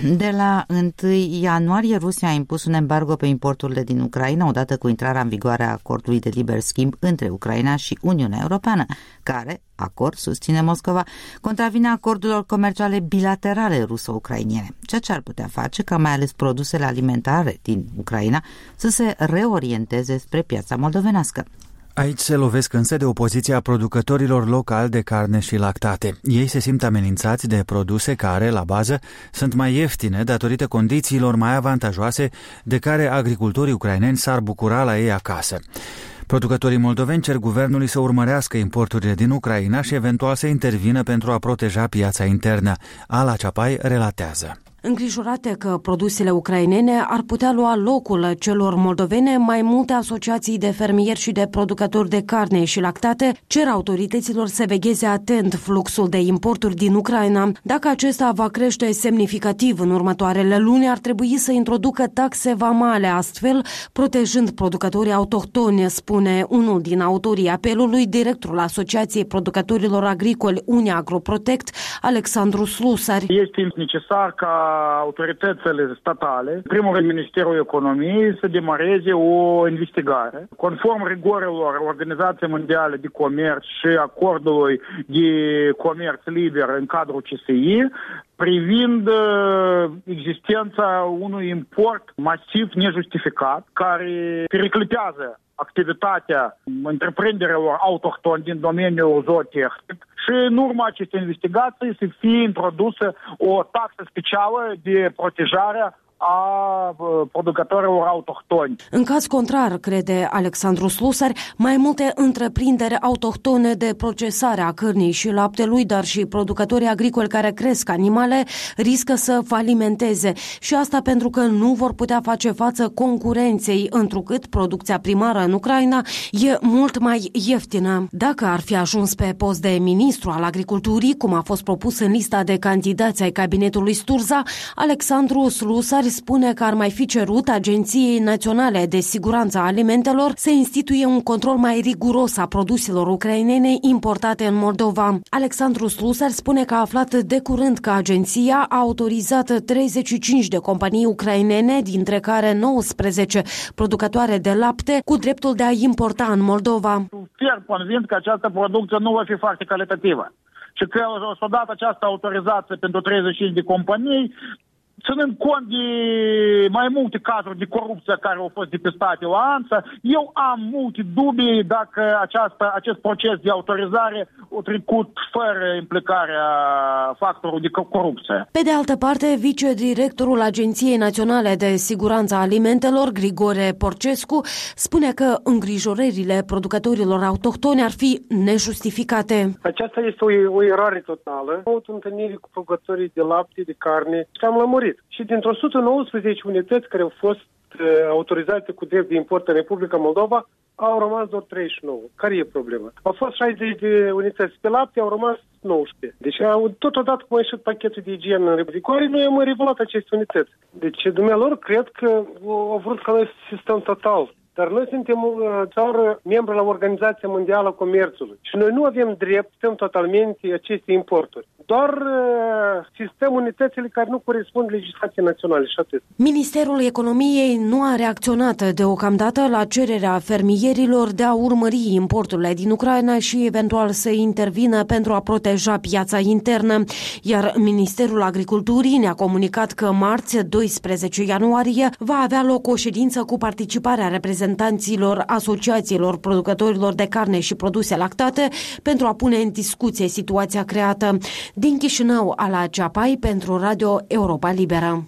De la 1 ianuarie, Rusia a impus un embargo pe importurile din Ucraina, odată cu intrarea în vigoare a acordului de liber schimb între Ucraina și Uniunea Europeană, care, acord, susține Moscova, contravine acordurilor comerciale bilaterale ruso-ucrainiene, ceea ce ar putea face ca mai ales produsele alimentare din Ucraina să se reorienteze spre piața moldovenească. Aici se lovesc însă de opoziția producătorilor locali de carne și lactate. Ei se simt amenințați de produse care, la bază, sunt mai ieftine datorită condițiilor mai avantajoase de care agricultorii ucraineni s-ar bucura la ei acasă. Producătorii moldoveni cer guvernului să urmărească importurile din Ucraina și eventual să intervină pentru a proteja piața internă. Ala Ceapai relatează. Îngrijorate că produsele ucrainene ar putea lua locul celor moldovene, mai multe asociații de fermieri și de producători de carne și lactate cer autorităților să vegheze atent fluxul de importuri din Ucraina. Dacă acesta va crește semnificativ în următoarele luni, ar trebui să introducă taxe vamale, astfel protejând producătorii autohtoni, spune unul din autorii apelului, directorul Asociației Producătorilor Agricoli Unia Agroprotect, Alexandru Slusari. Este necesar ca autoritățile statale, în primul rând Ministerul Economiei, să demareze o investigare. Conform rigorilor Organizației Mondiale de Comerț și acordului de comerț liber în cadrul CSI, privind existența unui import masiv nejustificat, care periclitează activitatea întreprinderilor autohtone din domeniul zootehnic și în urma acestei investigații să fie introdusă o taxă specială de protejare a producătorilor autohtoni. În caz contrar, crede Alexandru Slusari, mai multe întreprinderi autohtone de procesare a cărnii și laptelui, dar și producătorii agricoli care cresc animale, riscă să falimenteze. Și asta pentru că nu vor putea face față concurenței, întrucât producția primară în Ucraina e mult mai ieftină. Dacă ar fi ajuns pe post de ministru al agriculturii, cum a fost propus în lista de candidați ai cabinetului Sturza, Alexandru Slusari spune că ar mai fi cerut Agenției Naționale de Siguranță a Alimentelor să instituie un control mai riguros a produselor ucrainene importate în Moldova. Alexandru Slusar spune că a aflat de curând că agenția a autorizat 35 de companii ucrainene, dintre care 19 producătoare de lapte, cu dreptul de a importa în Moldova. Fier convins că această producție nu va fi foarte calitativă și că odată această autorizație pentru 35 de companii, ținând cont de mai multe cazuri de corupție care au fost depistate la ANSA, eu am multe dubii dacă acest proces de autorizare a trecut fără implicarea factorului de corupție. Pe de altă parte, vicedirectorul Agenției Naționale de Siguranță a Alimentelor, Grigore Porcescu, spune că îngrijorările producătorilor autohtoni ar fi nejustificate. Aceasta este o eroare totală. Am avut întâlniri cu producătorii de lapte, de carne și am lămurit. Și dintr-o 119 unități care au fost autorizate cu drept de import în Republica Moldova, au rămas doar 39. Care e problema? Au fost 60 de unități pe lapte, au rămas 19. Deci, totodată cum a ieșit pachetul de igienă în vigoare, noi am revelat aceste unități. Deci, dumnealor, cred că au vrut ca noi să stăm total. Dar noi suntem țară membru la Organizația Mondială a Comerțului și noi nu avem drept să stăm totalmente aceste importuri. Doar sistem unitățile care nu corespund legislației naționale și atât. Ministerul Economiei nu a reacționat deocamdată la cererea fermierilor de a urmări importurile din Ucraina și eventual să intervină pentru a proteja piața internă. Iar Ministerul Agriculturii ne-a comunicat că marți, 12 ianuarie, va avea loc o ședință cu participarea reprezentanților asociațiilor producătorilor de carne și produse lactate pentru a pune în discuție situația creată. Din Chișinău, Ala Ceapai pentru Radio Europa Liberă.